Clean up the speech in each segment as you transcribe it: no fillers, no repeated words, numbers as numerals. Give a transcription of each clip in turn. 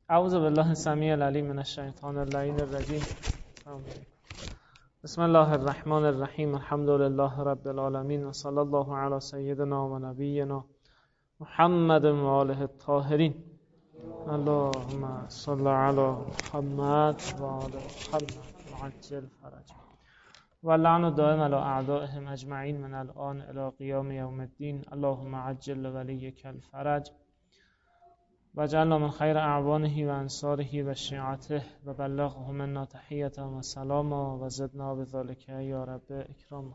اعوذ بالله السمیع العلیم من الشیطان اللعین الرجیم. بسم الله الرحمن الرحیم. الحمد لله رب العالمین و صلی الله علی سیدنا و نبینا محمد و آله الطاهرین. اللهم صل علی محمد و آل محمد وعجل فرجهم واللعن دائم علی اعدائهم اجمعین من الان الی قیام یوم الدین. اللهم عجل ولیک الفرج وجعلنا من خیر اعوانه و انصاره و شیعته و بلغه منا تحیة و سلاما و زدنا بذلک یا رب اکراما.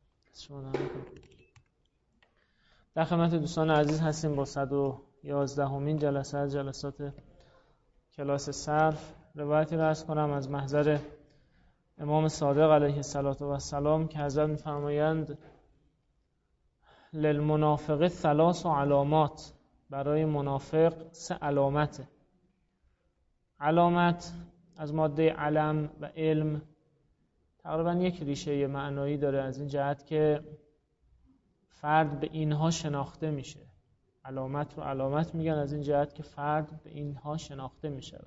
در خدمت دوستان عزیز هستیم با 111مین جلسه از جلسات کلاس صرف. روایتی را عرض کنم از محضر امام صادق علیه السلام که حضرت می‌فرمایند للمنافق 3 علامات، برای منافق 3 علامته. علامت از ماده علم و علم تقریبا یک ریشه معنایی داره، از این جهت که فرد به اینها شناخته میشه. علامت رو علامت میگن از این جهت که فرد به اینها شناخته میشه.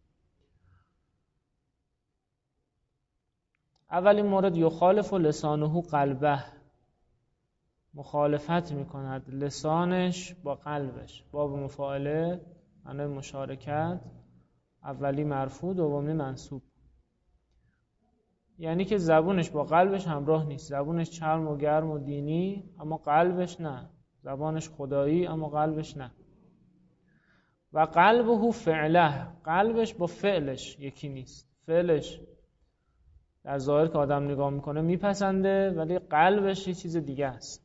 اولین مورد یخالف لسانه قلبه، مخالفت میکند لسانش با قلبش. باب مفاعله معنی مشارکت، اولی مرفوع دومی منصوب. یعنی که زبونش با قلبش همراه نیست. زبونش چرم و گرم و دینی اما قلبش نه. زبانش خدایی اما قلبش نه. و قلبه فعله، قلبش با فعلش یکی نیست. فعلش در ظاهر که آدم نگاه میکنه میپسنده ولی قلبش یه چیز دیگه است.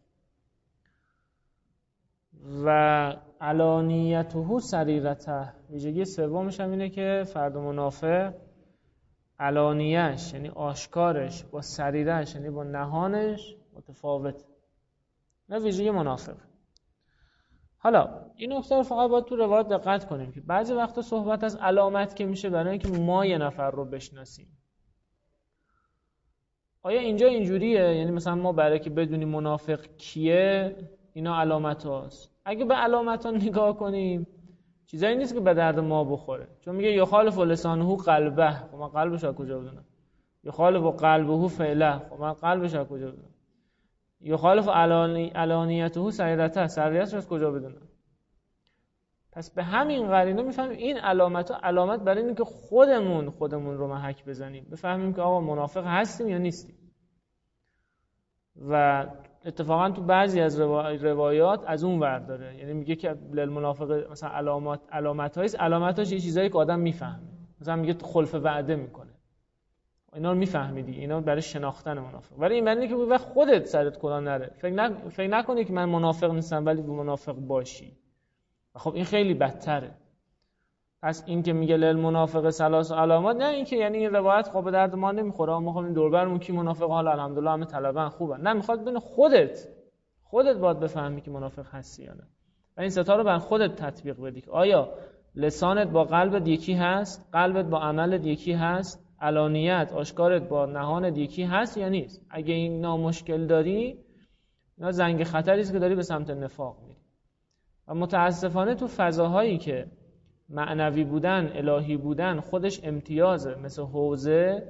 و علانیته سریرته، ویژگی سومش هم اینه که فرد منافق علانیش یعنی آشکارش با سریرش یعنی با نهانش متفاوت. نه ویژگی منافق. حالا این نکته رو فقط باید تو روایت دقت کنیم که بعضی وقتا صحبت از علامت که میشه برای اینکه ما یه نفر رو بشناسیم. آیا اینجا اینجوریه؟ یعنی مثلا ما برای که بدونیم منافق کیه اینا علامت هاست. اگه به علامت ها نگاه کنیم چیزایی نیست که به درد ما بخوره. چون میگه یخالف لسانه قلبه، خب من قلبش از کجا بدونم؟ یخالف قلبه فعله، خب من قلبش از کجا بدونم؟ یخالف علانیته سریرته، سریرتش از کجا بدونم؟ پس به همین قرینه میفهمیم این علامت ها علامت برای اینه که خودمون رو محک بزنیم، بفهمیم که آقا منافق هستیم یا نیستیم. و اتفاقا تو بعضی از روایات از اون ور داره، یعنی میگه که للمنافق مثلا علامتاش یه چیزایی که آدم میفهمه. مثلا میگه خلف وعده میکنه، اینا رو میفهمیدی، اینا برای شناختن منافق. ولی این معنی که وقت خودت سرت کلا نره، فکر نکنی که من منافق نیستم ولی منافق باشی. خب این خیلی بدتره. پس این که میگه للمنافق 3 علامات، نه این که یعنی این روایت خب به درد ما نمیخوره، ما خب این دور برمون کی منافق، حالا الحمدلله همه طلبن خوبن. نه، میخواد ببین خودت باید بفهمی که منافق هستی یا نه. و این 3 رو بر خودت تطبیق بدی که آیا لسانت با قلبت یکی هست، قلبت با عملت یکی هست، علانیت آشکارت با نهانت یکی هست یا نیست. اگه این مشکل داری، اینا زنگ خطری است که داری به سمت نفاق میری. و متاسفانه تو فضاهایی که معنوی بودن، الهی بودن خودش امتیازه، مثل حوزه،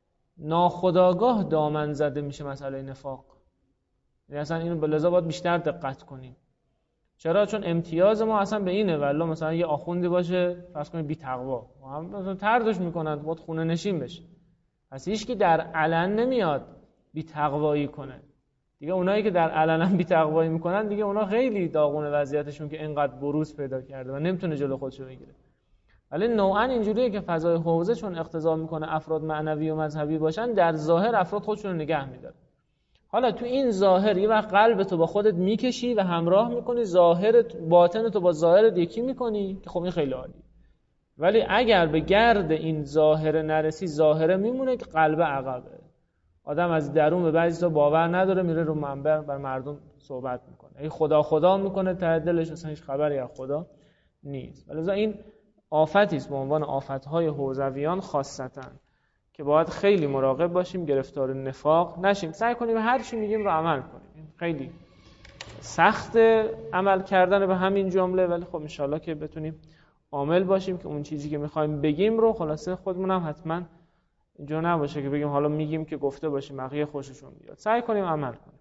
ناخودآگاه دامن زده میشه مسئله نفاق. یعنی اصلا اینو به لذا باید بیشتر دقت کنیم. چرا؟ چون امتیاز ما اصلا به اینه. والله مثلا یه آخوندی باشه فرض کنید بی تقوا، مثلا طردش میکنن باید خونه نشین بشه. پس هیچ کی در علن نمیاد بی تقوایی کنه. دیگه اونایی که در علنا بی تقوایی میکنن دیگه اونا خیلی داغونه وضعیتشون که اینقدر بروز پیدا کرده و نمیتونه جلو خودشو بگیره. ولی نوعا اینجوریه که فضای حوزه چون اقتضا میکنه افراد معنوی و مذهبی باشن، در ظاهر افراد خودشون رو نگه میدارن. حالا تو این ظاهر یه وقت قلبتو با خودت میکشی و همراه میکنی، ظاهرت باطنتو با ظاهرت یکی میکنی که خب این خیلی عالی. ولی اگر به گرد این ظاهر نرسی، ظاهره میمونه که قلب عقبه. آدم از درون به بعضی تا باور نداره، میره رو منبر بر مردم صحبت میکنه، این خدا میکنه، ته دلش اصلا هیچ خبری از خدا نیست. ولی این آفتی است به عنوان آفت‌های حوزویان خاصتاً که باید خیلی مراقب باشیم گرفتار نفاق نشیم. سعی کنیم هر چی میگیم رو عمل کنیم. خیلی سخت عمل کردن به همین جمله، ولی خب ان شاءالله که بتونیم عامل باشیم که اون چیزی که میخوایم بگیم رو خلاصه خودمون هم حتما اینجا نباشه که بگیم حالا میگیم که گفته باشیم بقیه خوششون بیاد. سعی کنیم عمل کنیم.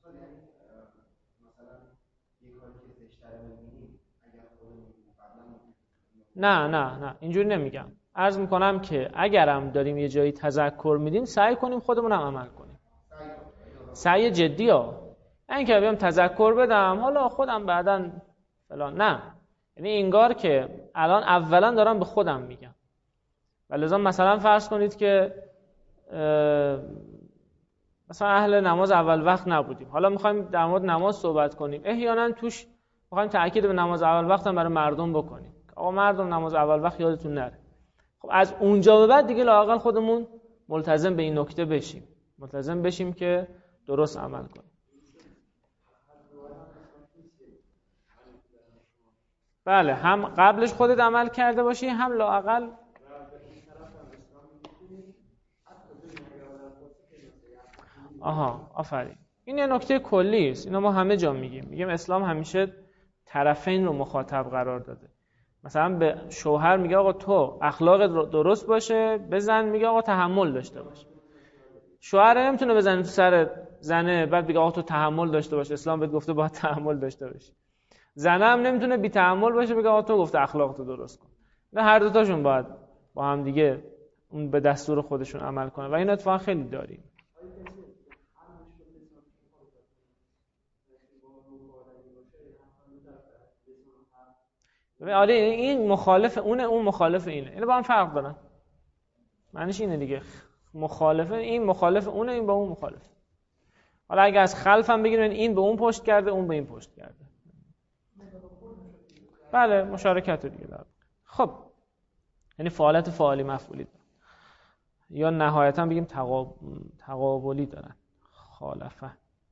نه اینجوری نمیگم. عرض میکنم که اگرم داریم یه جایی تذکر میدیم سعی کنیم خودمون هم عمل کنیم. سعی جدی ها. این که بیام تذکر بدم حالا خودم بعداً فلان، نه. یعنی انگار که الان اولا دارم به خودم میگم. ولذا مثلا فرض کنید که مثلا اهل نماز اول وقت نبودیم، حالا میخوایم در مورد نماز صحبت کنیم، احیانا توش میخوایم تأکید به نماز اول وقت هم برای مردم بکنیم. آقا مردم نماز اول وقت یادتون نره. خب از اونجا به بعد دیگه لااقل خودمون ملتزم به این نکته بشیم، ملتزم بشیم که درست عمل کنیم. بله، هم قبلش خودت عمل کرده باشی، هم لااقل آفرین. این یه نکته کلی است. اینو ما همه جا میگیم اسلام همیشه طرفین رو مخاطب قرار داده. مثلا به شوهر میگه آقا تو اخلاقت درست باشه، به زن میگه آقا تحمل داشته باش. شوهر نمیتونه بزنه تو سر زنه بعد بگه آقا تو تحمل داشته باش، اسلام بهت گفته باید تحمل داشته باشی. زنه هم نمیتونه بی تحمل باشه بگه آقا تو گفته اخلاقتو درست کن. نه، هر دو تاشون باید با هم دیگه اون به دستور خودشون عمل کنن و این اتفاق خیلی داریم. آره این مخالف اونه، اون مخالف اینه. اینا با هم فرق دارن. معنیش اینه دیگه. مخالفه، این مخالف اونه، این با اون مخالف. حالا اگه از خلف هم بگیرین این به اون پشت کرده، اون به این پشت کرده. بله، مشارکت دیگه داره. خب یعنی فعالیت فعالی مفعولی داره. یا نهایتا بگیم تقابلی دارن. خالفه.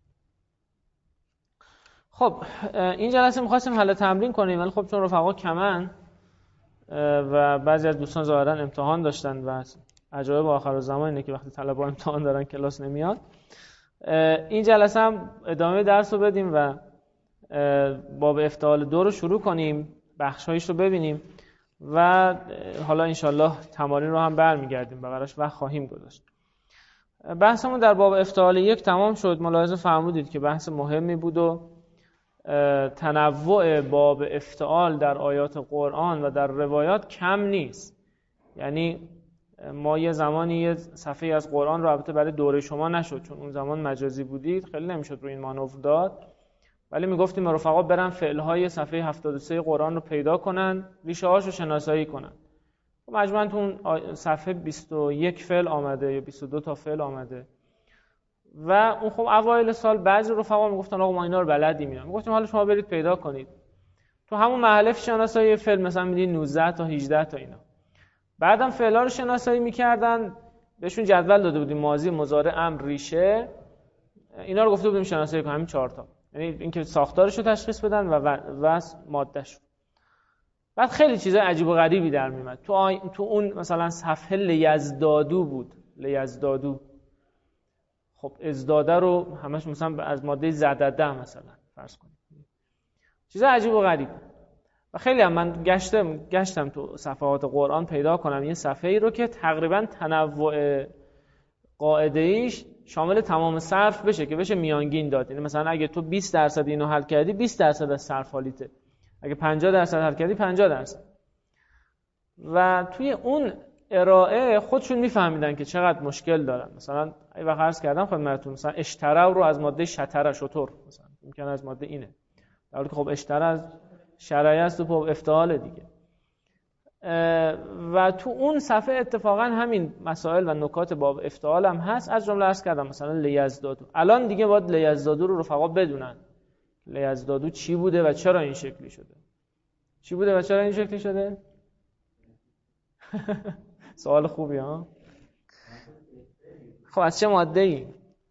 خب این جلسه می‌خواستیم حل تمرین کنیم، ولی خب چون رفقا کمن و بعضی از دوستان ظاهرا امتحان داشتن و عجایب آخرالزمان اینه که وقتی طلبه امتحان دارن کلاس نمیاد. این جلسه هم ادامه درس رو بدیم و باب افتعال 2 رو شروع کنیم، بخشایش رو ببینیم و حالا انشالله تمارین رو هم برمیگردیم، بقیرش وقت خواهیم گذاشت. بحثمون در باب افتعال 1 تمام شد. ملاحظه فرمودید که بحث مهمی بود و تنوع باب افتعال در آیات قرآن و در روایات کم نیست. یعنی ما یه زمانی یه صفحه از قرآن رو البته برای دوره شما نشد چون اون زمان مجازی بودید، خیلی نمیشد رو این مانور داد، ولی میگفتیم رفقا برن فعل‌های صفحه 73 قرآن رو پیدا کنن، ریشه هاشو شناسایی کنن. مجموعاً تو اون صفحه 21 فعل آمده یا 22 تا فعل آمده و اون خب اوایل سال بعضی رفقا میگفتن آقا ما اینا رو بلدیم. میگفتیم حالا شما برید پیدا کنید. تو همون مرحله شناسایی فعل مثلا میدید 19 تا 18 تا اینا. بعدم فعلا رو شناسایی میکردن، بهشون جدول داده بودیم ماضی، مضارع، امر، ریشه. اینا رو گفته بودیم شناسایی کنیم، همین 4 تا. یعنی اینکه ساختارش رو تشخیص بدن و ماده‌اش. بعد خیلی چیزای عجیب و غریبی در میاد. تو اون مثلا صفحه لیزدادو بود. لیزدادو. خب ازداده رو همش مثلا از ماده زدده مثلا فرض کنید. چیزای عجیب و غریب. و خیلی هم من گشتم تو صفحات قرآن پیدا کنم یه صفحه‌ای رو که تقریبا تنوع قاعده ایش شامل تمام صرف بشه که بشه میانگین داد. یعنی مثلا اگه تو 20% اینو حل کردی 20% از صرف حالیته. اگه 50% حل کردی 50%. و توی اون ارائه خودشون میفهمیدن که چقدر مشکل دارن. مثلا اگه وقت عرض کردم خدمتتون مثلا اشترا رو از ماده شطر شطور مثلا ممکن از ماده اینه. در حالی که خب اشترا از شرعی است و افتعال دیگه. و تو اون صفحه اتفاقا همین مسائل و نکات باب افتعال هم هست. از جمله عرض کردم مثلا لیزدادو. الان دیگه باید لیزدادو رو رفقا بدونن. لیزدادو چی بوده و چرا این شکلی شده؟ چی بوده و چرا این شکلی شده؟ سوال خوبی ها. خب از چه ماده ای؟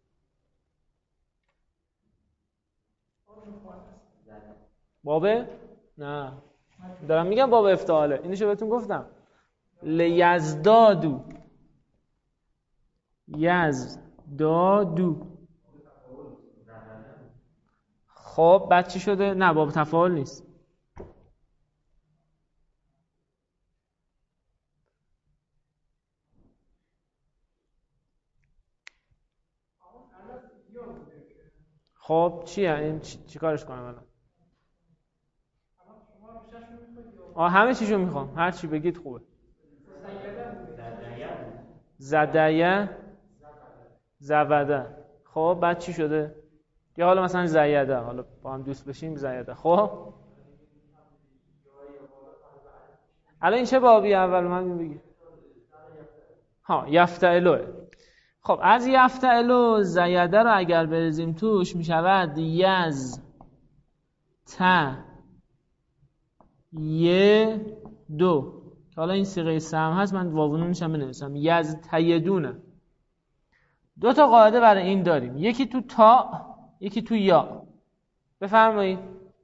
بابه؟ نه دارم میگم باب افتعاله. اینشو بهتون گفتم. لیزدادو. یزدادو. خب بعد چی شده؟ نه باب تفاعل نیست. خب چیه این چی کارش کنم الان؟ همه چیشو میخوام، هر چی بگید خوبه. زدیه زوده. خب بعد چی شده؟ یا حالا مثلا زیده، حالا با هم دوست بشیم زیده. خب الان این چه بابی اول من بگید؟ یفتعلوه. خب از یفتعلو زیده رو اگر بریزیم توش میشود یز ت ی دو. حالا این صیغه سهم هست، من واونونش هم بنویسم یز تیدونه. دو تا قاعده برای این داریم، یکی تو تا، یکی تو یا. بفرمایید.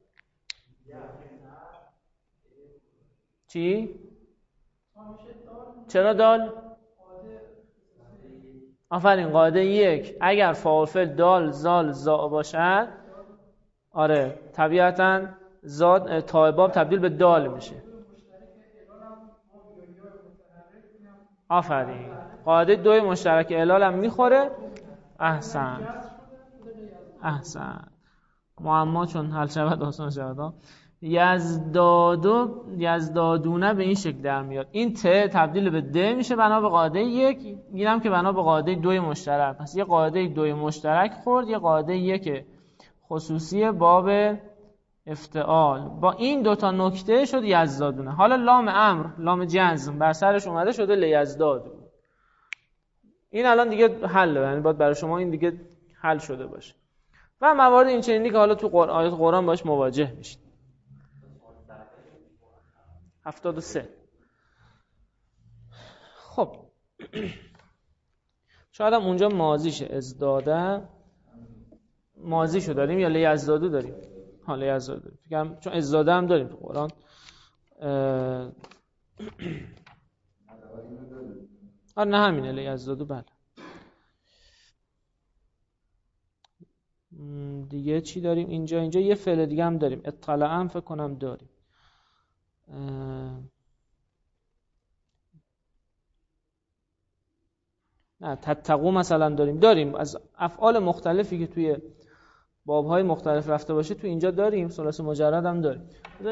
چی؟ چرا دال؟ آفرین، قاعده یک اگر فاعل فعل دال زال زا باشد، آره طبیعتاً زاد تا باب تبدیل به دال میشه. آفرین، قاعده دوی مشترک اعلال هم میخوره. احسن معما چون حل شود آسان شود. یزدادونه به این شکل در میاد. این ت تبدیل به د میشه بنا به قاعده یک، اینم که بنا به قاعده دوی مشترک. پس یه قاعده دوی مشترک خورد، یه قاعده یک خصوصی باب افتعال. با این دوتا نکته شد یزدادونه. حالا لام امر، لام جزم بر سرش اومده شده لیزداد. این الان دیگه حل، یعنی باید برای شما این دیگه حل شده باشه. و موارد این چنینی که حالا تو آیات قرآن باش مواجه میشید. 73. خب شاید هم اونجا ماضیشه، ازداده ماضیشو داریم یا لیزدادو داریم؟ لیزدادو داریم چون ازداده هم داریم تو قرآن. نه همینه لیزدادو. بله دیگه چی داریم اینجا یه فعل دیگه هم داریم، اطلعم فکر کنم داریم. نه تتقو مثلا داریم از افعال مختلفی که توی بابهای مختلف رفته باشه تو اینجا داریم. ثلاثی مجرد هم داریم.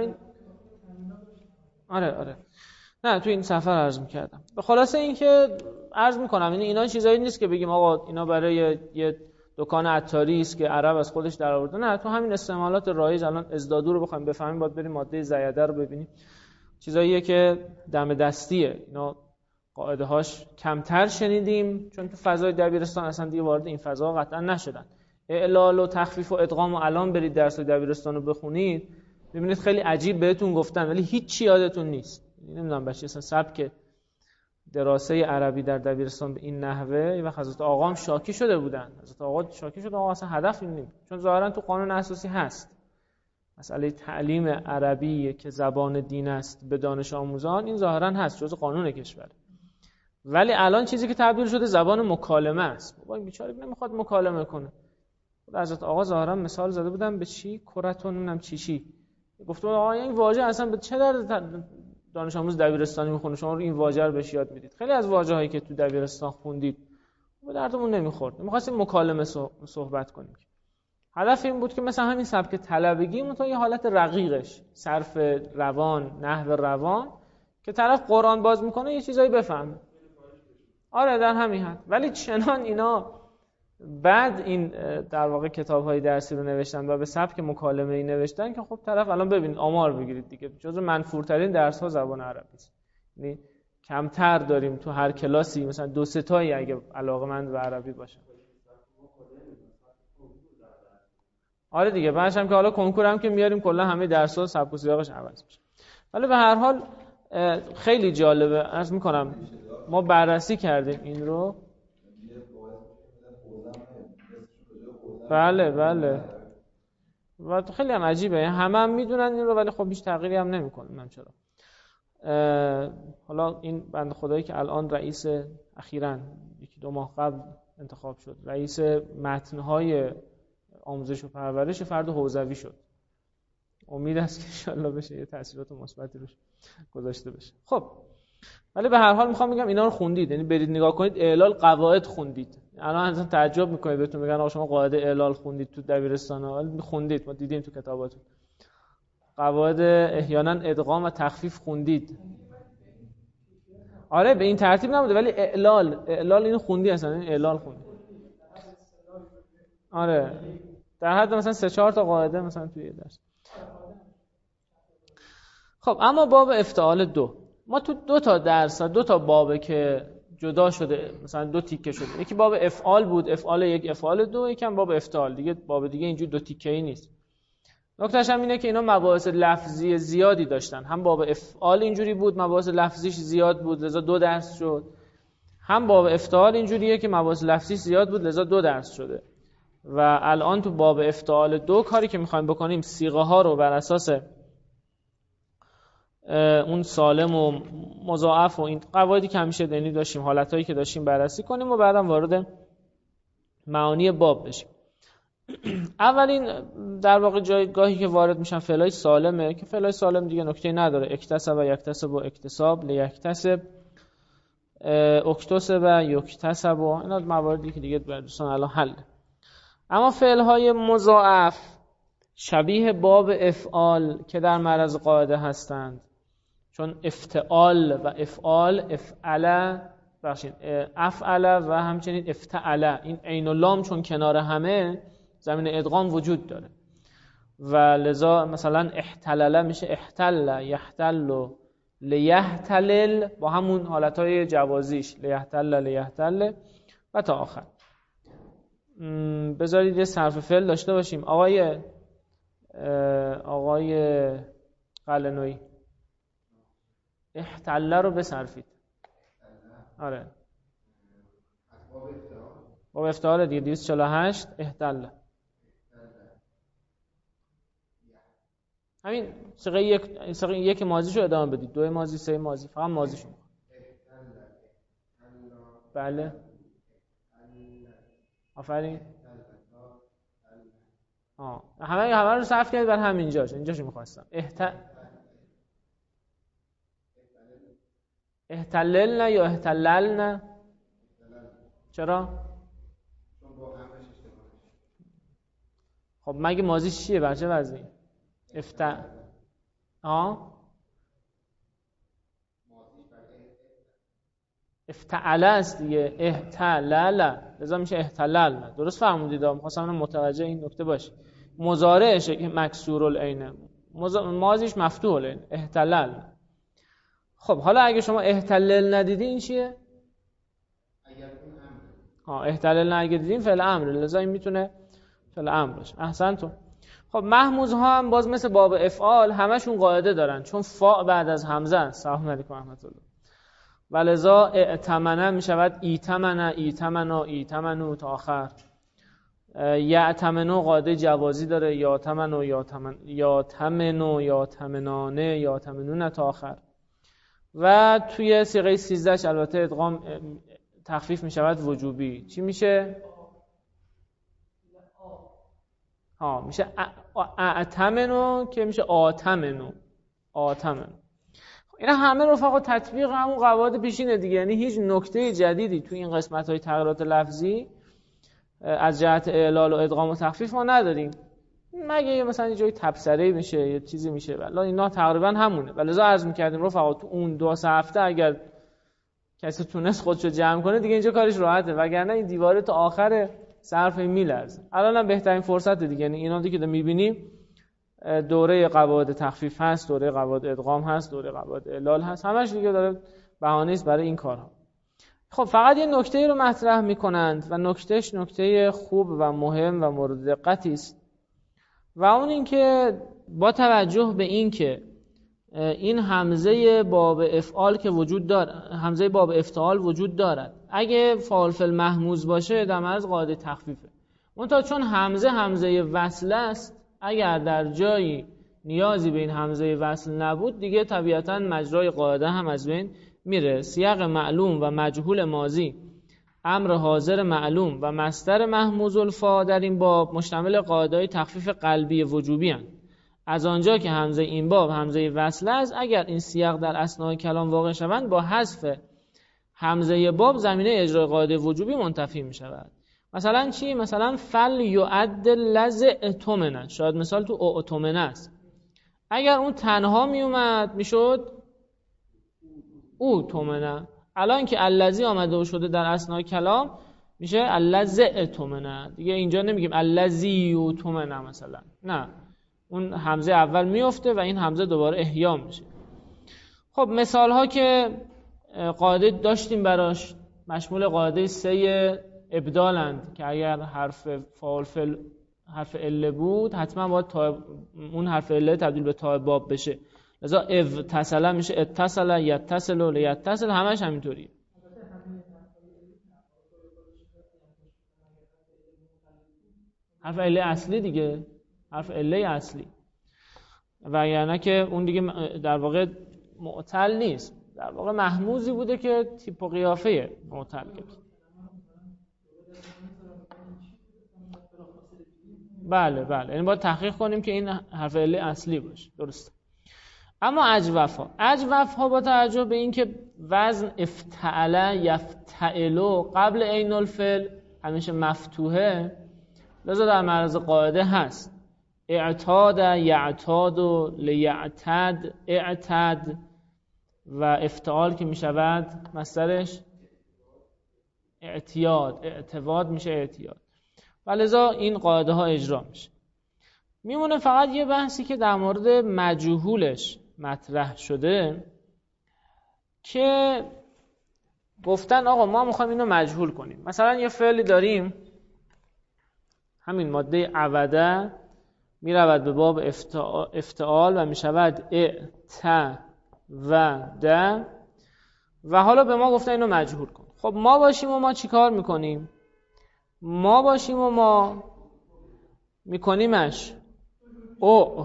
آره نه تو این سفر عرض می‌کردم. به خلاصه این که عرض می‌کنم اینا چیزایی نیست که بگیم آقا اینا برای یه دکان عطاری است که عرب از خودش در آورده. نه، تو همین استعمالات رایج الان ازدادو رو بخوایم بفهمیم باید بریم ماده زیده رو ببینیم. چیزاییه که دم دستیه، اینا قاعده هاش کمتر شنیدیم چون تو فضای دبیرستان اصلا دیگه وارد این فضا قطعا نشدن. اعلال و تخفیف و ادغام و الان برید درس دبیرستان رو بخونید ببینید خیلی عجیب بهتون گفتن ولی هیچ چی یادتون نیست. نمیدونم بچه اصلا سبک دراسه عربی در دبیرستان به این نحوه و حضرت آقا هم شاکی شده بودن. حضرت آقا شاکی شده آقا اصلا هدف این نیست، چون ظاهرا تو قانون اساسی هست مسئله تعلیم عربی که زبان دین است به دانش آموزان، این ظاهرا هست جزء قانون کشور. ولی الان چیزی که تبدیل شده زبان مکالمه است. بابا این بیچاره نمیخواد مکالمه کنه. حضرت آقا ظاهرا مثال زده بودن به چی؟ کرتون نمیدونم چی. گفتم آقا این واژه اصلا به چه درد دانش آموز دبیرستانی میخونه شما رو این واژه رو بهش یاد میدید؟ خیلی از واژه‌هایی که تو دبیرستان خوندید به دردمون نمیخورد. می‌خواستیم مکالمه صحبت کنیم. هدف این بود که مثلا همین سبک طلبگی متو یه حالت رقیقش، صرف روان، نحو روان که طرف قرآن باز میکنه یه چیزایی بفهمه. آره در همین حد. ولی چنان اینا بعد این در واقع کتاب‌های درسی رو نوشتن و به سبک مکالمه‌ای نوشتن که خب طرف الان ببینید آمار بگیرید دیگه جزو منفورترین درس‌ها زبان عربی است. یعنی کمتر داریم تو هر کلاسی مثلا 2-3 تایی اگه علاقه‌مند به عربی باشه. آره دیگه بعدش هم که حالا کنکور هم که میاریم کلا همه درس‌ها سبک و سیاقش عوض میشه. ولی به هر حال خیلی جالبه. عرض می‌کنم ما بررسی کردیم این رو. بله و خیلی هم عجیبه، هم میدونن این رو ولی خب هیچ تغییری هم نمی‌کنه. من چرا حالا این بنده خدایی که الان رئیس اخیراً 1-2 ماه قبل انتخاب شد رئیس متن‌های آموزش و پرورش فرد حوزوی شد. امید است که ان شاءالله بشه یه تاثیرات مثبتی روش گذاشته بشه. خب ولی به هر حال میخوام بگم اینا رو خوندید، یعنی برید نگاه کنید اعلال قواعد خوندید. الان اصلا تعجب میکنید بهتون میگن آقا شما قاعده اعلال خوندید تو دبیرستان، ولی خوندید، ما دیدیم تو کتاباتون. قواعد احیانا ادغام و تخفیف خوندید. آره به این ترتیب نبوده، ولی اعلال اینو خوندی، اصلا این اعلال خوندی. آره در حد مثلا 3-4 تا قاعده مثلا توی درس. خب اما باب افتعال 2 ما تو 2 تا درس 2 تا بابه که جدا شده، مثلا 2 تیکه شده. یکی باب افعال بود، افعال 1 افعال 2، یکم باب افتعال دیگه. باب دیگه اینجوری 2 تیکه‌ای نیست. نکتهش هم اینه که اینا مباحث لفظی زیادی داشتن. هم باب افعال اینجوری بود مباحث لفظیش زیاد بود لذا 2 درس شد، هم باب افتعال اینجوریه که مباحث لفظیش زیاد بود لذا 2 درس شده. و الان تو باب افتعال 2 کاری که می‌خوایم بکنیم صیغه ها رو بر اساس اون سالم و مضاعف و این قواعدی که همیشه دنی داشتیم، حالتایی که داشتیم بررسی کنیم و بعدم وارد معانی باب بشیم. اولین در واقع جایگاهی که وارد میشن فعلای سالمه که فعلای سالم دیگه نکته نداره. اکتسب و یکتسب و اکتساب، لیکتسب، اکتسب و یکتسب و اینا مواردی که دیگه دوستان الان حل. اما فعلهای مضاعف شبیه باب افعال که در معرض قاعده هستند، چون افتعال و افعال افعل و همچنین افتعل، این عین و لام چون کنار همه زمین ادغام وجود داره و لذا مثلا احتلل میشه احتل، یحتل، لیحتلل با همون حالتهای جوازیش، لیحتل، لیحتل و تا آخر. بذارید یه صرف فعل داشته باشیم. آقای قلنویی احتل رو بصرفید. آره باب افتعال دیگه 248 احتل. همین صيغه یک ماضیشو ادامه بدید، 2 ماضی 3 ماضی، فقط ماضیشو. بله آفرین. همه رو صرف کردید بر اینجاشو می‌خواستم. احتللن یا احتللن؟ چرا؟ خب مگه ماضیش چیه؟ بر چه وزنی؟ افتعل است دیگه، احتلل، لذا میشه احتلل. درست فرمودید، می‌خواستم متوجه این نکته باشی. مضارعشه که مکسور العینه، ماضیش مفتوح العین، احتلل. خب حالا اگه شما احتلل ندیدی این چیه؟ احتلل اگه دیدین فعل امر، لذا این میتونه فعل امر باشه. احسنتون. خب محموزها هم باز مثل باب افعال همشون قاعده دارن، چون فاء بعد از همزه است. سلام علیکم رحمت الله. ولذا اعتمنه میشود ایتمنه، ایتمنا، ایتمنو تا آخر. یعتمنو قاعده جوازی داره، یاتمنو، یاتمنو، یاتمنانه، یاتمنونه تا آخر. و توی صیغه 13 البته ادغام تخفیف میشود وجوبی. چی میشه؟ میشه اعتمنو که میشه آتمنو، آتمنو. اینا همه رفقا تطبیق همون قواعد پیشینه دیگه، یعنی هیچ نکته جدیدی توی این قسمت‌های تغییرات لفظی از جهت اعلال و ادغام و تخفیف ما نداریم، مگه مثلا یه جایی تبصره میشه یه چیزی میشه، ولی اینا تقریبا همونه. ولذا عرض می‌کردیم رفقا تو اون 2 هفته اگر کسی تونست خودشو جمع کنه دیگه اینجا کارش راحته، وگرنه این دیواره تا آخر صرف میلرزه. الانم بهترین فرصت دیگه، یعنی اینا دیگه که می‌بینیم دوره قواعد تخفیف هست، دوره قواعد ادغام هست، دوره قواعد اعلال هست، همش دیگه داره بهانه است برای این کارها. خب فقط یه نکته رو مطرح میکنند و نکتهش نکته خوب و مهم و مورد دقتی است و اون این که با توجه به این که این همزه باب افعال که وجود داره، همزه باب افتعال وجود دارد، اگه فاعل فعل محموز باشه در معرض قاعده تخفیفه. منتها چون همزه وصل است، اگر در جایی نیازی به این همزه وصل نبود دیگه طبیعتاً مجرای قاعده هم از بین میره. سیاق معلوم و مجهول ماضی، امر حاضر معلوم و مصدر محموز الفا در این باب مشتمل قاعده‌های تخفیف قلبی وجوبی هستند. از آنجا که همزه این باب همزه وصل است، اگر این سیاق در اثنای کلام واقع شوند، با حذف همزه باب زمینه اجرای قاعده وجوبی منتفی می شود. مثلا چی؟ مثلا فل یعد لزع تمنه، شاید مثال تو اؤتمنه است. اگر اون تنها می اومد میشد او تمنه. الان که الذی آمده و شده در اثنای کلام میشه الذی تمنه دیگه. اینجا نمیگیم الذی و تمنه مثلا، نه، اون همزه اول میفته و این همزه دوباره احیا میشه. خب مثال ها که قاعده داشتیم براش مشمول قاعده 3 ابدالند که اگر حرف فاعل فعل حرف عله بود حتما باید اون حرف عله تبدیل به تاء باب بشه. لذا اتصل میشه اتصل، یتصل و لیتصل، همش همینطوریه. حرف عله اصلی دیگه، حرف عله اصلی، و یعنی که اون دیگه در واقع معتل نیست، در واقع محموزی بوده که تیپ و قیافه معتل کرد. بله بله، یعنی باید تحقیق کنیم که این حرف عله اصلی باشه. درسته. اما اجوف ها با توجه به اینکه وزن افتعل یفتعلو قبل عین الفعل همیشه مفتوحه، لذا در معرض قاعده هست. اعتاد یعتاد و لیعتد اعتد، و افتعال که می شود مصدرش اعتیاد، اعتواد میشه اعتیاد، و لذا این قاعده ها اجرا میشه. میمونه فقط یه بحثی که در مورد مجهولش مطرح شده که گفتن آقا ما میخوایم اینو مجهول کنیم. مثلا یه فعلی داریم، همین ماده عوده میرود به باب افتعال و میشود اعتود، و حالا به ما گفتن اینو مجهول کن. خب ما باشیم و ما چی کار میکنیم؟ ما باشیم و ما میکنیمش او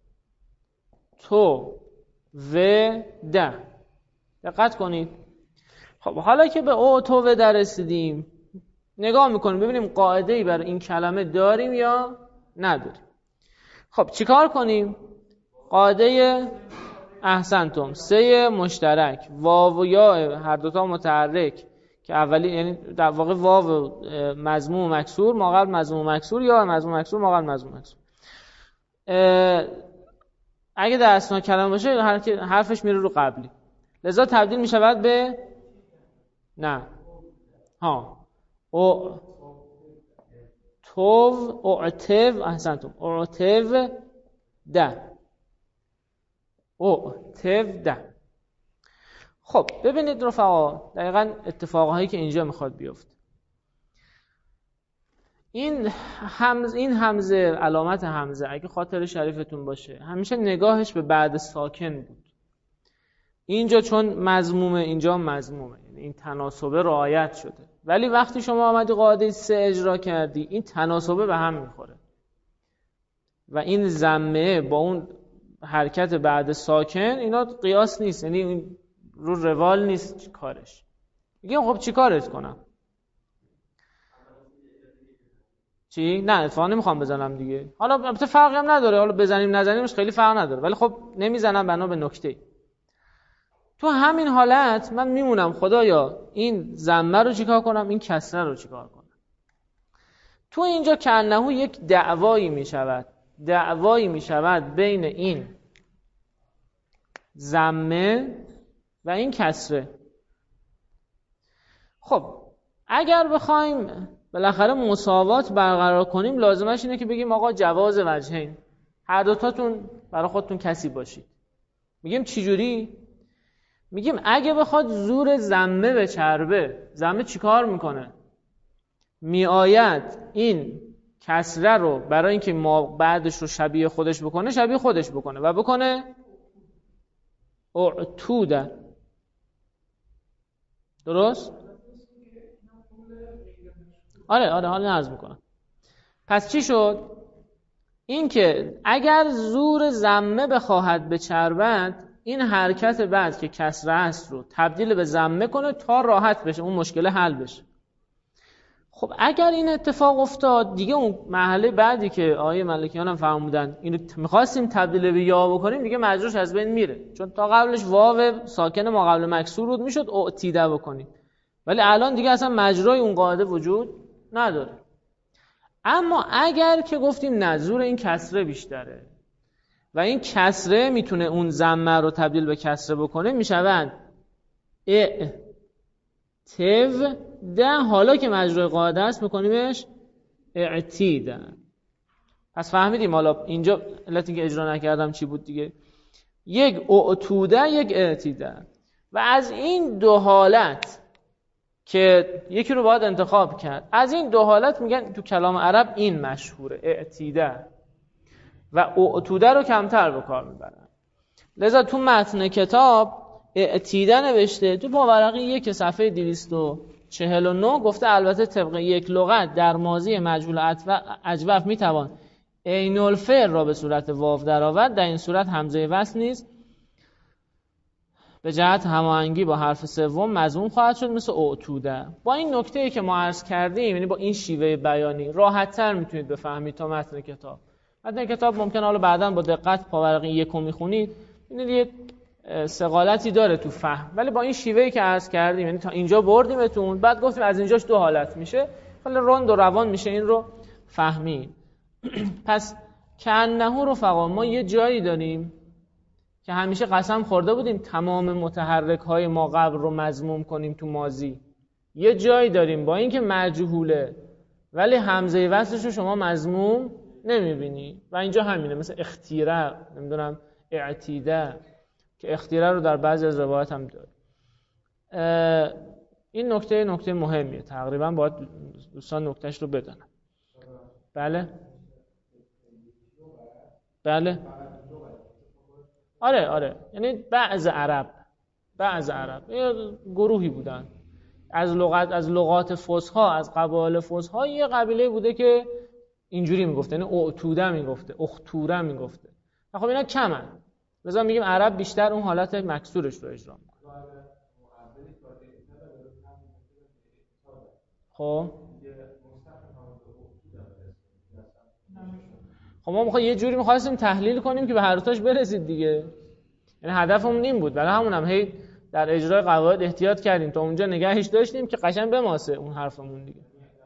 تو و ده. دقت کنید. خب حالا که به او تو و ده رسیدیم، نگاه میکنیم ببینیم قاعده ای برای این کلمه داریم یا نداریم. خب چیکار کنیم؟ قاعده احسنتم 3 مشترک، واو و یا هر دوتا متحرک که اولی، یعنی در واقع واو مضموم و مکسور ما قبل مضموم و مکسور، یا مضموم و مکسور ما قبل مضموم و مکسور. اگه در اثناء کلمه باشه حرفش میره رو قبلی، لذا تبدیل میشه بعد به او توو اعتو، احسنتم، اعتو ده، اعتو ده. خب ببینید رفقا، دقیقاً اتفاقهایی که اینجا میخواد بیفته. این همزه، علامت همزه اگه خاطر شریفتون باشه همیشه نگاهش به بعد ساکن بود. اینجا چون مضمومه اینجا مضمومه، یعنی این تناسبه رعایت شده. ولی وقتی شما آمدی قاعده 3 اجرا کردی، این تناسبه به هم میخوره و این ضمه با اون حرکت بعد ساکن اینا قیاس نیست، یعنی رو روال نیست کارش. میگم خب چی کارت کنم؟ چی؟ نه اتفاقا نمیخوام بزنم دیگه. حالا البته فرقی هم نداره، حالا بزنیم نزنیمش خیلی فرق نداره، ولی خب نمیزنم بنا به نکته. تو همین حالت من میمونم خدایا این ضمه رو چیکار کنم، این کسره رو چیکار کنم. تو اینجا کأنه یک دعوایی میشود بین این ضمه و این کسره. خب اگر بخوایم بالاخره مساوات برقرار کنیم، لازمش اینه که بگیم آقا جواز وجهین، هر دوتاتون برای خودتون کسی باشید. میگیم چی جوری؟ میگیم اگه بخواد زور ضمه به چربه، ضمه چیکار میکنه؟ میآید این کسره رو برای اینکه ما بعدش رو شبیه خودش بکنه و بکنه اعتوده. درست؟ آره حالا نرز میکنم. پس چی شد؟ این که اگر زور ضمه بخواهد به چربت، این حرکت بعد که کسره است رو تبدیل به ضمه کنه تا راحت بشه، اون مشکل حل بشه. خب اگر این اتفاق افتاد دیگه اون مرحله بعدی که آقای ملکیان هم فرمودن اینو می‌خواستیم تبدیل به یا بکنیم دیگه مجروش از بین میره، چون تا قبلش واو ساکن ما قبل مکسور بود میشد اعتیده بکنیم، ولی الان دیگه اصلا مجرای اون قاعده وجود نداره. اما اگر که گفتیم نه زور این کسره بیشتره و این کسره میتونه اون ضمه رو تبدیل به کسره بکنه، میشوند تو ده، حالا که مجرای قاعده است میکنیمش اعتیده. پس فهمیدیم حالا اینجا علتی که اجرا نکردم چی بود دیگه، یک اعتوده یک اعتیده. و از این دو حالت که یکی رو باید انتخاب کرد، از این دو حالت میگن تو کلام عرب این مشهوره، اعتیده و اعتوده رو کمتر به کار میبرن. لذا تو متن کتاب اعتیده نوشته، تو پاورقی 1 صفحه 249 گفته البته طبق یک لغت در ماضی مجهول اجوف میتوان عین الفعل را به صورت واو درآورد، در این صورت همزه وصل نیز به جهت هماهنگی با حرف سوم مضموم خواهد شد مثل اعتوده. با این نکته‌ای که ما عرض کردیم، یعنی با این شیوه بیانی راحت‌تر میتونید بفهمید تا متن کتاب. متن کتاب ممکن حالا بعداً با دقت پاورقی 1 میخونید ببینید یه ثقالتی داره تو فهم، ولی با این شیوهی که عرض کردیم یعنی تا اینجا بردیمتون، بعد گفتیم از اینجاش دو حالت میشه، حالا رند و روان میشه این رو فهمید. پس کأنه رفقا، ما یه جایی داریم که همیشه قسم خورده بودیم تمام متحرک های ما قبل رو مضموم کنیم تو ماضی، یه جایی داریم با اینکه مجهوله ولی همزه وصلش رو شما مضموم نمیبینی و اینجا همینه، مثل اختیره، نمیدونم اعتیده که اختیره رو در بعضی از روایات هم داره. این نکته مهمیه، تقریبا باید دوستان نکتهش رو بدونن. بله آره یعنی بعض عرب یه گروهی بودن از لغات فصحا، از قبایل فصحا، یه قبیله بوده که اینجوری میگفته، یعنی اعتوده میگفته، اختوره میگفته. خب اینا کمن، لذا میگیم عرب بیشتر اون حالت مکسورش رو اجرا میکنه. خب ما یه جوری می‌خواستیم تحلیل کنیم که به هر دوتاش برسید دیگه، یعنی هدفمون این بود، ولی همونم هی در اجرای قواعد احتیاط کردیم تا اونجا نگهش داشتیم که قشنگ بماسه اون حرفمون دیگه.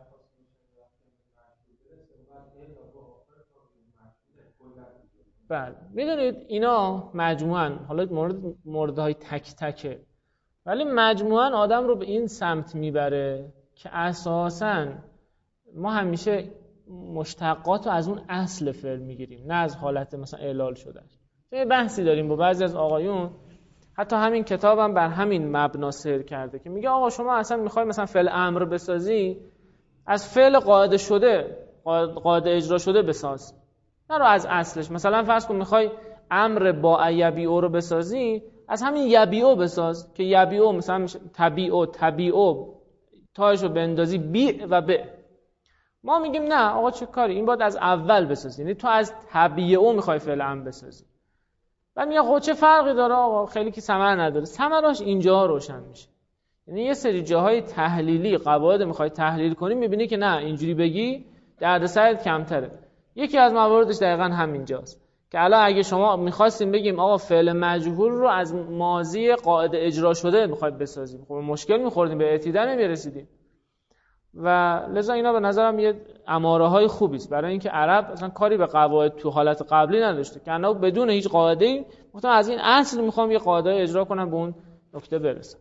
بله میدونید اینا مجموعاً، حالا موردهای تک تکه، ولی مجموعاً آدم رو به این سمت میبره که اساساً ما همیشه مشتقات رو از اون اصل فعل میگیریم، نه از حالت مثلا اعلال شده. یه بحثی داریم با بعضی از آقایون، حتی همین کتابم بر همین مبنا سیر کرده که میگه آقا شما اصلا میخوای مثلا فعل امر بسازی، از فعل قاعده شده، قاعده اجرا شده بساز، نه رو از اصلش. مثلا فرض کن میخوای امر با یبیعو رو بسازی، از همین یبیعو بساز که یبیعو مثلا میشه تبیعو تایشو بندازی بیع و به. ما میگیم نه آقا چه کاری، این باید از اول بسازی، یعنی تو از تبیعو میخوای فعل امر بسازی. و میگه خب چه فرقی داره آقا، خیلی که ثمر نداره. ثمرش اینجا روشن میشه، یعنی یه سری جاهای تحلیلی قواعد میخوای تحلیل کنی میبینی که نه اینجوری بگی دردسرت کمتره. یکی از مواردش دقیقاً همینجاست که الان اگه شما میخواستیم بگیم آقا فعل مجهول رو از ماضی قاعده اجرا شده میخواید بسازیم، خب مشکل میخوردیم، به اعتیاد نمیرسیدیم. و لذا اینا به نظرم یه اماره های خوبی است برای اینکه عرب اصلا کاری به قواعد تو حالت قبلی نداشته که انا بدون هیچ قاعده‌ای گفتم از این اصل میخوام یه قاعده اجرا کنم به اون نکته برسم.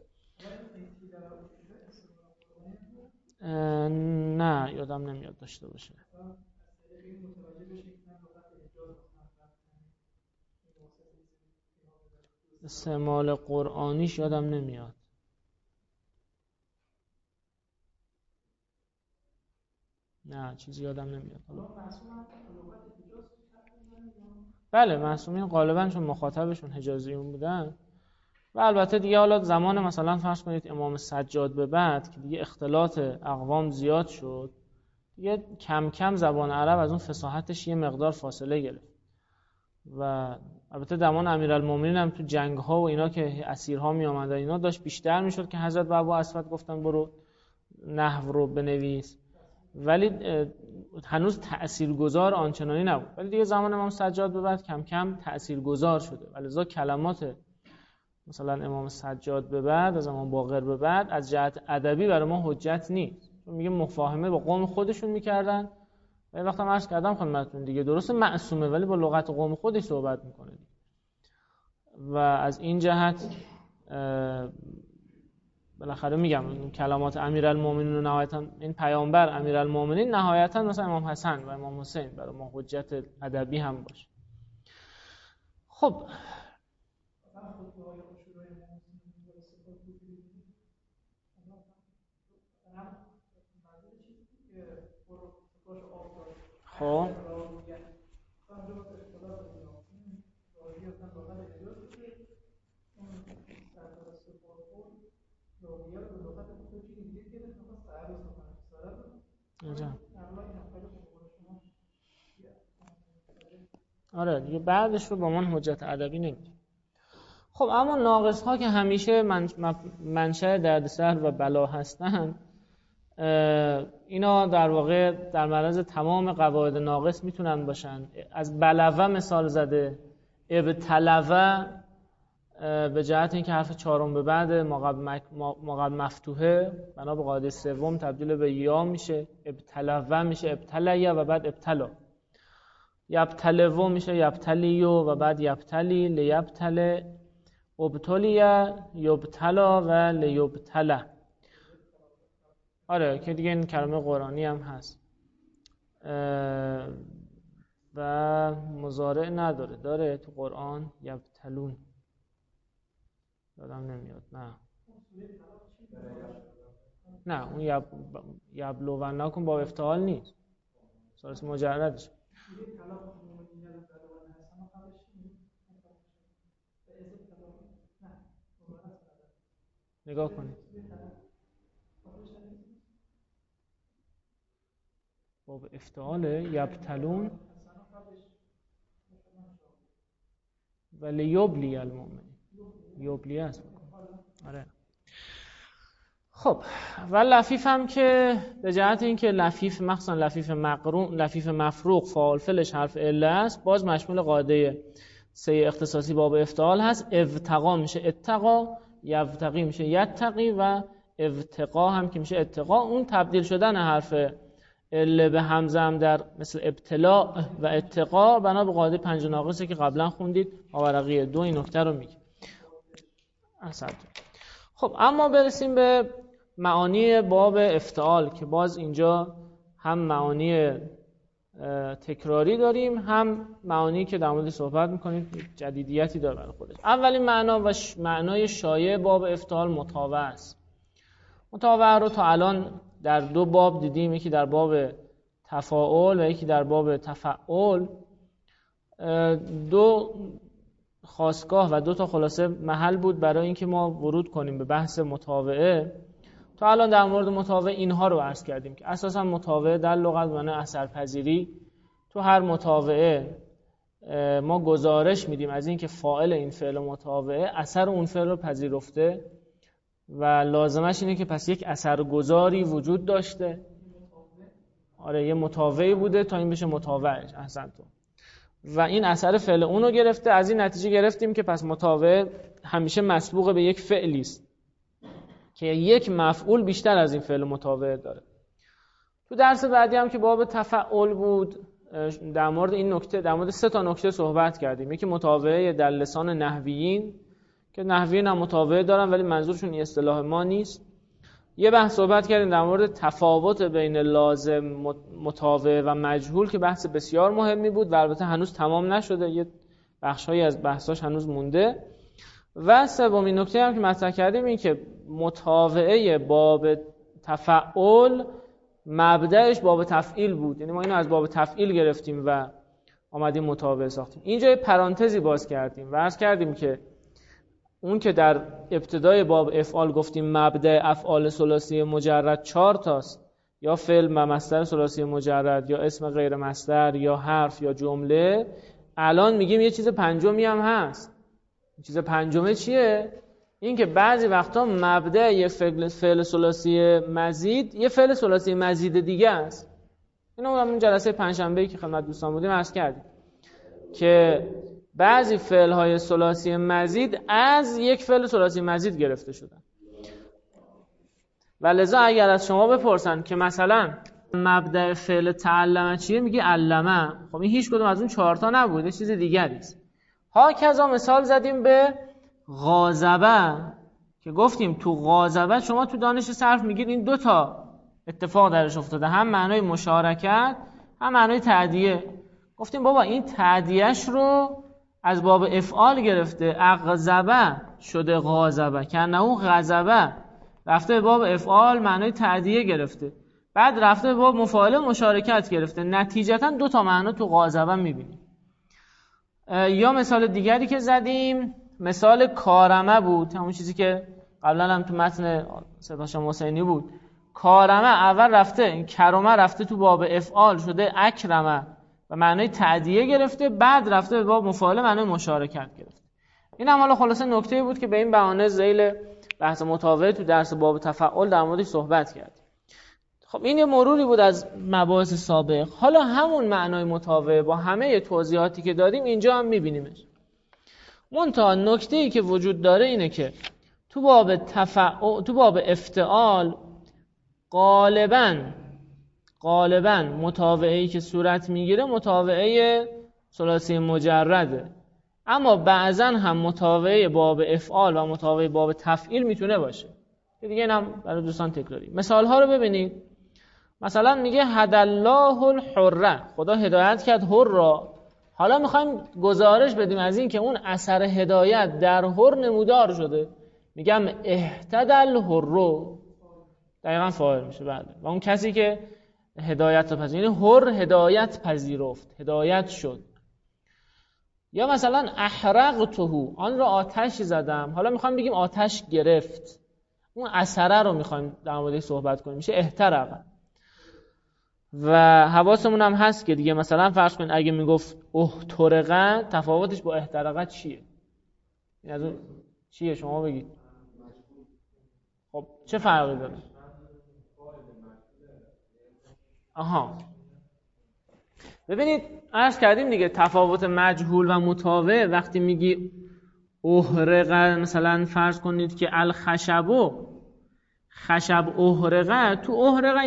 نه یادم نمیاد داشته باشه. استعمال قرآنیش یادم نمیاد. نه چیزی یادم نمیاد. بله معصومین غالبا چون مخاطبشون حجازیون بودن و البته دیگه حالا زمان مثلا فرض کنید امام سجاد به بعد که دیگه اختلاط اقوام زیاد شد، دیگه کم کم زبان عرب از اون فصاحتش یه مقدار فاصله گرفت. و البته زمان امیرالمومنین هم تو جنگ ها و اینا که اسیرها می آمدن اینا داشت بیشتر میشد که حضرت ابو اسود گفتن برو نحو رو بنویس. ولی هنوز تاثیرگذار آنچنانی نبود. ولی دیگه زمان امام سجاد به بعد کم کم تاثیرگذار شده. ولذا کلمات مثلا امام سجاد به بعد، از امام باقر به بعد، از جهت ادبی برای ما حجت نیست. چون میگه مفاهمه با قوم خودشون میکردن. و یه وقتا عرض کردم خدمتتون دیگه، درسته معصومه ولی با لغت قوم خودش صحبت میکنه. و از این جهت بالاخره میگم این کلمات امیرالمومنین و نهایتا این پیامبر امیرالمومنین نهایتا مثلا امام حسن و امام حسین برای ما حجت ادبی هم باشه. خب خب آره دیگه بعدش رو با من حجت ادبی نمیشه. خب اما ناقص ها که همیشه منشأ دردسر و بلا هستن، اینا در واقع در معرض تمام قواعد ناقص میتونن باشن. از بلوه مثال زده، ابتلوه به جهت اینکه حرف چهارم به بعد ما قبل مفتوحه بنا به قاعده سوم تبدیل به یا میشه، ابتلوه میشه ابتلیه و بعد ابتلا. یبتلو میشه یبتلیو و بعد یبتلی، لیبتل، ابتلیه، یبتلا و لیبتله. آره که دیگه این کلمه قرآنی هم هست و مضارع نداره، داره تو قرآن یبتلون، یادم نمیاد. نه اون یبلونکم با افتعال نیست، ثالث مجردش. نگاه کنید باب افتعال یبتلون ولی یبلی المؤمن، یبلی است. آره. خب و لفیف هم که به جهت اینکه لفیف مخصوصا لفیف مقرون، لفیف مفروق فاعل فعلش حرف عله است، باز مشمول قاعده سه اختصاصی باب افتعال هست. ابتقا میشه اتقا، یبتقی میشه یتقی و ابتقا هم که میشه اتقا. اون تبدیل شدن حرف عله به همزه هم در مثل ابتلاء و اتقا بنا به قاعده پنج ناقصه که قبلا خوندید، آورقی 2 این نکته رو میگه. خب اما برسیم به معانی باب افتعال که باز اینجا هم معانی تکراری داریم، هم معانی که در مورد صحبت میکنیم جدیدیتی داره برای خودش. اولین معنا و معنای شایع باب افتعال متابعه است. متابعه رو تا الان در 2 باب دیدیم، یکی در باب تفاعل و یکی در باب تفعول. 2 خاستگاه و 2 تا خلاصه محل بود برای اینکه ما ورود کنیم به بحث متابعه. تا الان در مورد متابعه اینها رو عرض کردیم که اساسا متابعه در لغت معنی اثرپذیری. تو هر متابعه ما گزارش میدیم از اینکه فاعل این فعل متابعه اثر اون فعل رو پذیرفته و لازمش اینه که پس یک اثرگذاری وجود داشته. آره یه متابعی بوده تا این بشه متابعش. احسنتون. و این اثر فعل اون رو گرفته. از این نتیجه گرفتیم که پس متابعه همیشه مسبوق به یک فعلی است که یک مفعول بیشتر از این فعل متابعه داره. تو درس بعدی هم که باب تفعول بود در مورد این نکته، در مورد 3 تا نکته صحبت کردیم. یکی متابعه در لسان نحویین که نحویین هم متابعه دارن ولی منظورشون این اصطلاح ما نیست. یه بحث صحبت کردیم در مورد تفاوت بین لازم، متابع و مجهول که بحث بسیار مهمی بود و البته هنوز تمام نشده، یه بخشایی از بحثاش هنوز مونده. و سومین نکته هم که مطرح کردیم این که متابعه باب تفعول مبدأش باب تفعیل بود، یعنی ما اینو از باب تفعیل گرفتیم و آمدیم متابعه ساختیم. اینجا یه پرانتزی باز کردیم و عرض کردیم که اون که در ابتدای باب افعال گفتیم مبدأ افعال ثلاثی مجرد 4 تاست، یا فعل و مصدر ثلاثی مجرد یا اسم غیر مصدر یا حرف یا جمله. الان میگیم یه چیز پنجمی هم هست. چیز پنجمه چیه؟ این که بعضی وقتا مبدأ یه فعل ثلاثی مزید یه فعل ثلاثی مزید دیگه است. اینو اون جلسه پنجشنبه‌ای که خدمت دوستان بودیم عرض کردیم که بعضی فعل‌های ثلاثی مزید از یک فعل ثلاثی مزید گرفته شدن و لذا اگر از شما بپرسن که مثلا مبدأ فعل تعلمه چیه، میگی علمه. خب این هیچ کدوم از اون 4 تا نبود، یه چیز دیگری است. هاکذا مثال زدیم به غاضبه که گفتیم تو غاضبه شما تو دانش صرف میگید این 2 تا اتفاق درش افتاده، هم معنای مشارکت هم معنای تعدیه. گفتیم بابا این تعدیهش رو از باب افعال گرفته، اغضبه شده غاضبه، کنه غضبه رفته به باب افعال معنای تعدیه گرفته، بعد رفته به باب مفاعله مشارکت گرفته، نتیجتا 2 تا معنا تو غاضبه میبینیم. یا مثال دیگری که زدیم مثال کارمه بود، همون چیزی که قبلا هم تو متن سپاسشاه حسینی بود. کارمه اول رفته، کرمه رفته تو باب افعال شده اکرمه و معنای تعدیه گرفته، بعد رفته به باب مفاعله معنای مشارکت گرفته. این هم حالا خلاصه نکته بود که به این بهانه ذیل بحث متابعه تو درس باب تفعل در موردش صحبت کردیم. خب این یه مروری بود از مباحث سابق. حالا همون معنای متابعه با همه توضیحاتی که دادیم اینجا هم میبینیمش. منتها نکته‌ای که وجود داره اینه که تو باب افتعال غالباً متابعه‌ای که صورت میگیره متابعه ثلاثی مجرده، اما بعضاً هم متابعه باب افعال و متابعه باب تفعیل میتونه باشه. دیگه اینم برای دوستان تکراری. مثال ها رو ببینید. مثلا میگه هدالله الحره، خدا هدایت کرد حر را. حالا میخوایم گزارش بدیم از این که اون اثر هدایت در حر نمودار شده، میگم اهتدل حر، دقیقاً فاعل میشه. بله، و اون کسی که هدایت رو پذیرفت، یعنی حر هدایت پذیرفت، هدایت شد. یا مثلا احرقته، آن را آتش زدم. حالا میخوایم بگیم آتش گرفت، اون اثره رو میخوایم در موردش صحبت کنیم، میشه احترق. و حواسمون هم هست که دیگه مثلا فرض کنید اگه میگفت احترقه، تفاوتش با احترقه چیه؟ این از اون چیه شما بگید؟ خب چه فرقی داره؟ آها، ببینید عرض کردیم دیگه تفاوت مجهول و متابع. وقتی میگی احرقه، مثلا فرض کنید که الخشبو، خشب احرقه، تو احرقه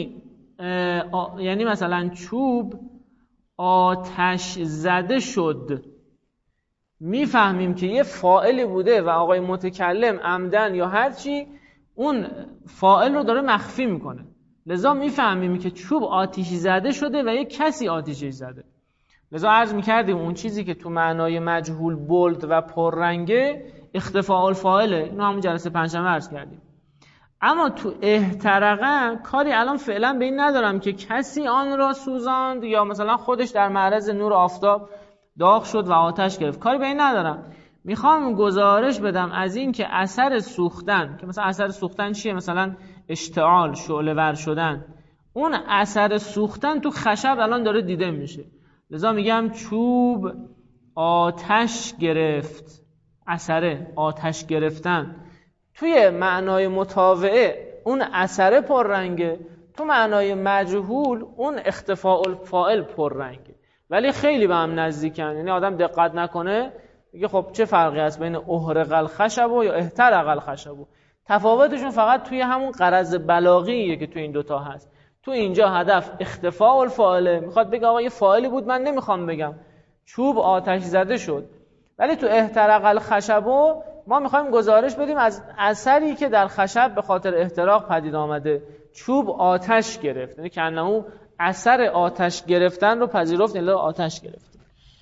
یعنی مثلا چوب آتش زده شد. میفهمیم که یه فاعلی بوده و آقای متکلم عمدن یا هرچی اون فاعل رو داره مخفی میکنه، لذا میفهمیم که چوب آتیشی زده شده و یه کسی آتیشی زده. لذا عرض میکردیم اون چیزی که تو معنای مجهول بولد و پررنگه اختفاء الفاعله. اینو همون جلسه پنجشنبه عرض کردیم. اما تو احترقه کاری الان فعلا به این ندارم که کسی آن را سوزاند یا مثلا خودش در معرض نور آفتاب داغ شد و آتش گرفت، کاری به این ندارم. میخوام گزارش بدم از این که اثر سوختن، که مثلا اثر سوختن چیه؟ مثلا اشتعال، شعله ور شدن. اون اثر سوختن تو خشب الان داره دیده میشه، لذا میگم چوب آتش گرفت، اثر آتش گرفتن. توی معنای متابعه اون اثر پررنگه، تو معنای مجهول اون اختفاء الفاعل پررنگه، ولی خیلی به هم نزدیکن. یعنی آدم دقت نکنه میگه خب چه فرقی هست بین احرق الخشب و یا احترق الخشب؟ تفاوتشون فقط توی همون غرض بلاغیه که توی این دوتا هست. تو اینجا هدف اختفاء الفاعله، میخواد بگه آقا یه فاعلی بود، من نمیخوام بگم چوب آتش زده شد. ولی تو احترق الخشب ما میخوایم گزارش بدیم از اثری که در خشب به خاطر احتراق پدید آمده. چوب آتش گرفت، یعنی که انه اثر آتش گرفتن رو پذیرفت، یعنی آتش گرفت.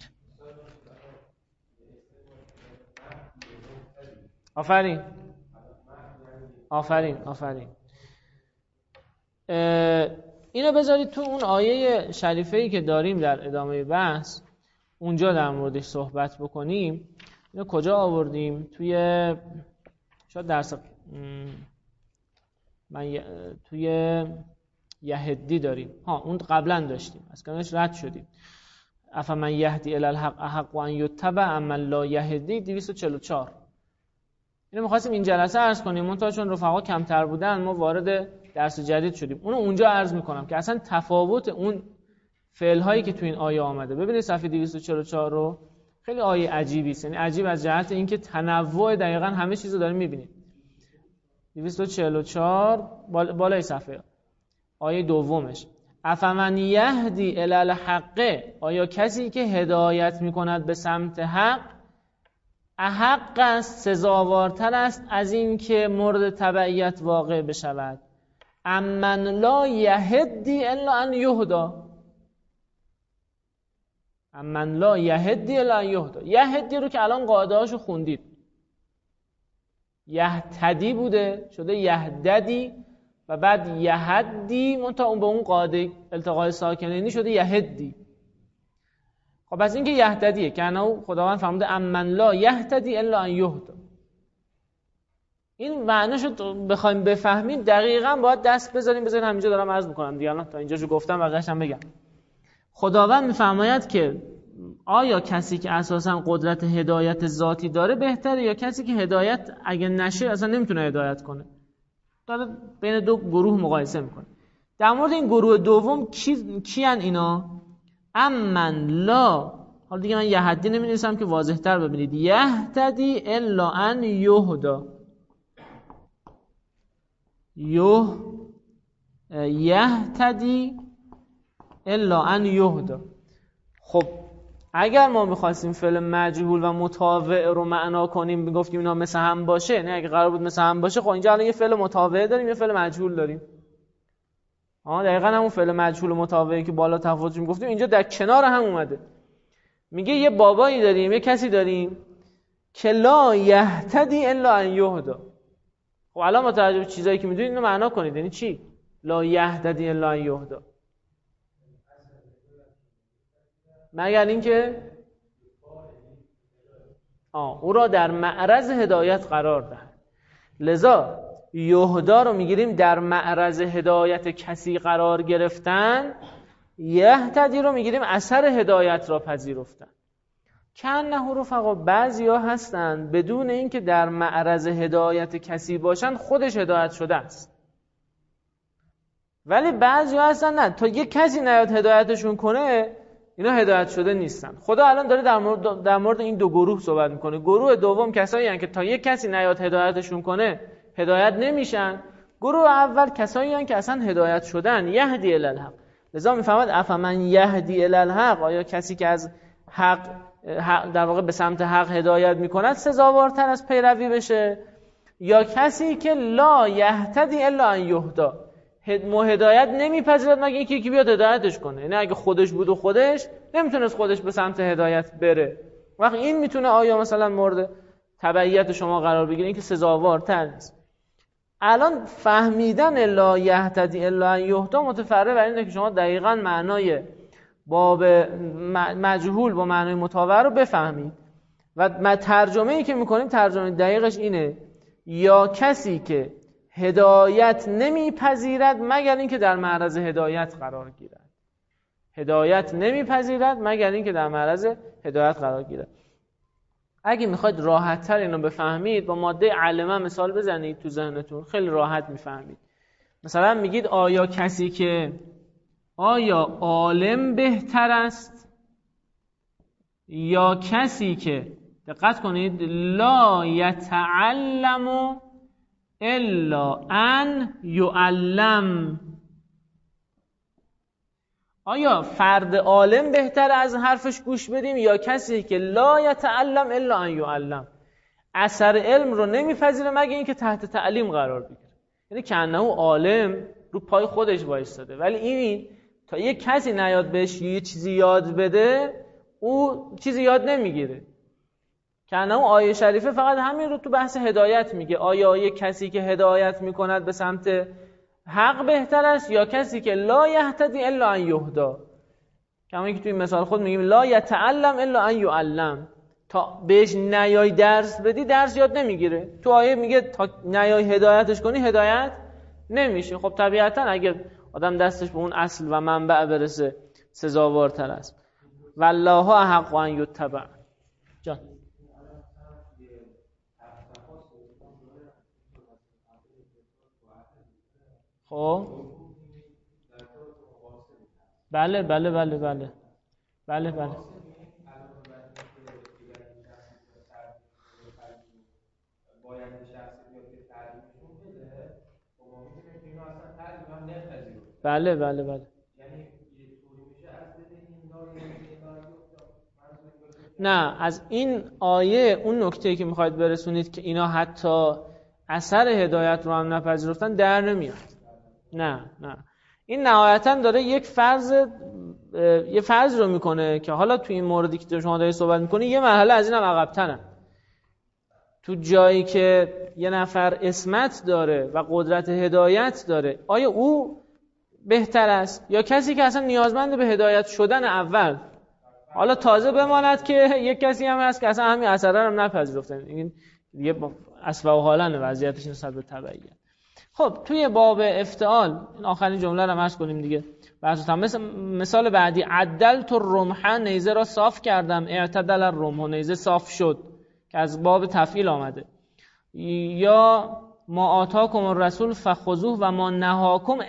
آفرین آفرین آفرین. اینو بذارید تو اون آیه شریفه‌ای که داریم در ادامه بحث، اونجا در موردش صحبت بکنیم. اینو کجا آوردیم؟ توی شاید درس توی یهدی داریم. اون قبلا داشتیم، از کنارش رد شدیم. افمن یهدی الی الحق احق و ان یتبع اما لا یهدی 244. اینو می‌خواستیم این جلسه عرض کنیم، منتها چون رفقا کمتر بودن ما وارد درس جدید شدیم. اونو اونجا عرض می‌کنم که اصلا تفاوت اون فعل هایی که تو این آیه آمده. ببینید صفحه 244 رو، خیلی آیه عجیبی است. یعنی عجیب از جهت اینکه تنوع دقیقاً همه چیز رو داریم می‌بینید. 244 بالای صفحه آیه دومش، افمن یهدی الی الحق، آیا کسی که هدایت می‌کند به سمت حق احق است، سزاوارتر است از این که مورد تبعیت واقع بشود. امن لا یهدی الا ان یهدا، امن لا یهدی الا ان یهدا. یهدی رو که الان قاعده هاشو خوندید، یهتدی بوده شده یهددی و بعد یهدی، منتها اون به اون قاعده التقاء ساکنینی شده یهدی. خب پس این که یهتدیه که انه خداوند فرموده امن لا یهتدی الا ان یهدا، این معنیشو بخوایم بفهمیم دقیقاً باید دست بذاریم همینجا دارم عرض میکنم دیگه، الان تا اینجاشو گفتم بقیه‌اش هم بگم. خداوند میفرماید که آیا کسی که اساساً قدرت هدایت ذاتی داره بهتره یا کسی که هدایت اگه نشه اصلا نمیتونه هدایت کنه؟ داره بین دو گروه مقایسه میکنه. در مورد این گروه دوم کیان اینا؟ امن لا، حالا دیگه من یهدی نمی‌نویسم که واضح‌تر ببینید، یهتدی الا ان یهدا، یهتدی الا ان یهدا. خب اگر ما می‌خواستیم فعل مجهول و متابع رو معنا کنیم میگفتیم اینا مثل هم باشه، نه اگه قرار بود مثل هم باشه خب اینجا الان یه فعل متابع داریم یه فعل مجهول داریم. دقیقاً همون فعل مجهول و متابعی که بالا تفاوتش میگفتیم اینجا در کنار هم اومده. میگه یه بابایی داریم، یه کسی داریم که لا یهتدی الا ان یهدا. خب الان متوجه چیزایی که میدونید اینو معنا کنید، یعنی چی لا یهتدی الا ان یهدا؟ مگر اینکه او را در معرض هدایت قرار دهد. لذا یهدا رو میگیریم در معرض هدایت کسی قرار گرفتن، یهتدی رو میگیریم اثر هدایت را پذیرفتن. کنه رفقا بعضیا هستن بدون اینکه در معرض هدایت کسی باشن خودش هدایت شده است، ولی بعضیا هستن نه تا یک کسی نیاد هدایتشون کنه اینا هدایت شده نیستن. خدا الان داره در مورد این دو گروه صحبت میکنه. گروه دوم کسایی هستن که تا یک کسی نیاد هدایتشون کنه هدایت نمیشن. گروه اول کسایی هستن که اصلا هدایت شدن، یهدی الی الحق. لذا میفهمد افمن یهدی الی الحق، آیا کسی که از حق در واقع به سمت حق هدایت میکند سزاوارتر از پیروی بشه یا کسی که لا یهتدی الا ان یهدا، هدایت نمیپذیرد مگه اینکه یکی بیاد هدایتش کنه. یعنی اگه خودش بود و خودش نمیتونست خودش به سمت هدایت بره، وقت این میتونه آیا مثلا مورد تبعیت شما قرار بگیره، این که سزاوارتر نیست. الان فهمیدن لا یهتدی الا ان یهدا متفرع بر اینه که شما دقیقاً معنای باب مجهول با معنای متابع رو بفهمید و ترجمه‌ای که می‌کنیم ترجمه دقیقش اینه، یا کسی که هدایت نمیپذیرد مگر اینکه در معرض هدایت قرار گیرد. هدایت نمیپذیرد مگر اینکه در معرض هدایت قرار گیرد. اگه میخواید راحت‌تر اینو بفهمید با ماده علمه مثال بزنید تو ذهنتون، خیلی راحت میفهمید. مثلا میگید آیا کسی که آیا عالم بهتر است یا کسی که، دقت کنید، لا یتعلم الا ان یعلم. آیا فرد عالم بهتر از حرفش گوش بدیم یا کسی که لا یتعلم الا ان یعلم، اثر علم رو نمیپذیره مگه اینکه تحت تعلیم قرار بگیره؟ یعنی کنه عالم رو پای خودش وایستاده ولی این تا یک کسی نیاد بهش یه چیزی یاد بده او چیزی یاد نمیگیره. کنه آیه شریفه فقط همین رو تو بحث هدایت میگه، آیا یک کسی که هدایت میکند به سمت حق بهتر است یا کسی که لا یهتدی الا ان یهدا. کما که توی مثال خود میگیم لا یتعلم الا ان یعلم، تا بهش نیای درس بدی درس یاد نمیگیره. تو آیه میگه تا نیای هدایتش کنی هدایت نمیشه. خب طبیعتا اگه آدم دستش به اون اصل و منبع برسه سزاوارتر است. والله احق ان یتبع. جان خب بله بله بله بله بله بله بله بله بله نه، از این آیه اون نکته‌ای که میخواید برسونید که اینا حتی اثر هدایت رو هم نپذیرفتن در نمیاد. نه این نهایتاً داره یه فرض رو میکنه که حالا تو این موردی که شما دارید صحبت میکنی یه مرحله از اینم عقب‌ترن. تو جایی که یه نفر اسمت داره و قدرت هدایت داره، آیا او بهتر است یا کسی که اصلا نیازمند به هدایت شدن اول، حالا تازه بماند که یک کسی هم هست که اصلا همین اثره هم نپذیرفته؟ این دیگه اسوأ حالاً وضعیتش نسبت به تبعیت. خب توی باب افتعال این آخرین جمله رو عرض کنیم دیگه. مثال بعدی، عدلت الرمح، نیزه را صاف کردم، اعتدل الرمح، نیزه صاف شد، که از باب تفعیل آمده. یا ما آتاکم الرسول فخذوه و ما نهاکم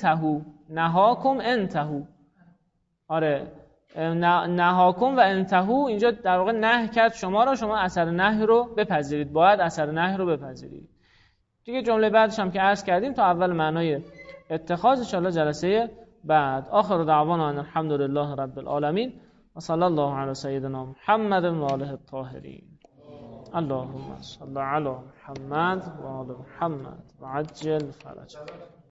انتهوا. آره، نهاکم و انتهوا، اینجا در واقع نهی کرد شما را، شما اثر نهی رو بپذیرید، باید اثر نهی رو بپذیرید دیگه. جمله بعدش هم که عرض کردیم تا اول معنای اتخاذ، ان شاء الله جلسه بعد. آخر دعوانا ان الحمد لله رب العالمین و صلی الله علی سیدنا محمد و آله الطاهرین. اللهم صل علی محمد و آل محمد و عجل فرجهم.